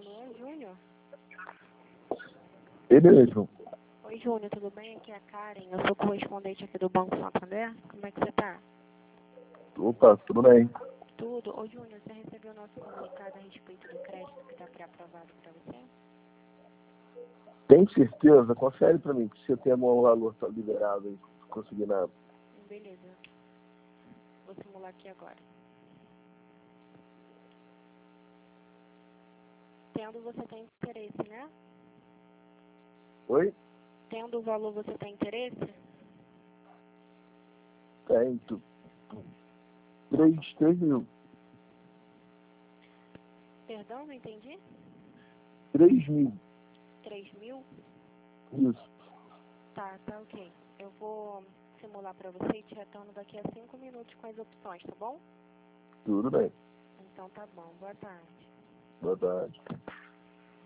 Alô, Júnior? Ele mesmo. Oi, Júnior, tudo bem? Aqui é a Karen, eu sou correspondente aqui do Banco Santander. Como é que você tá? Opa, tudo bem. Tudo. Ô, Júnior, você recebeu o nosso comunicado a respeito do crédito que está pré-aprovado para você? Tem certeza? Confere pra mim, se eu tenho algum valor liberado aí, consignado. Beleza. Vou simular aqui agora. Tendo, você tem interesse, né? Oi? Tendo o valor, você tem interesse? Tem. 3 mil. Perdão, não entendi? 3 mil. 3 mil? Isso. Tá ok. Eu vou simular para você e te retorno daqui a 5 minutos com as opções, tá bom? Tudo bem. Então tá bom. Boa tarde. Boa tarde.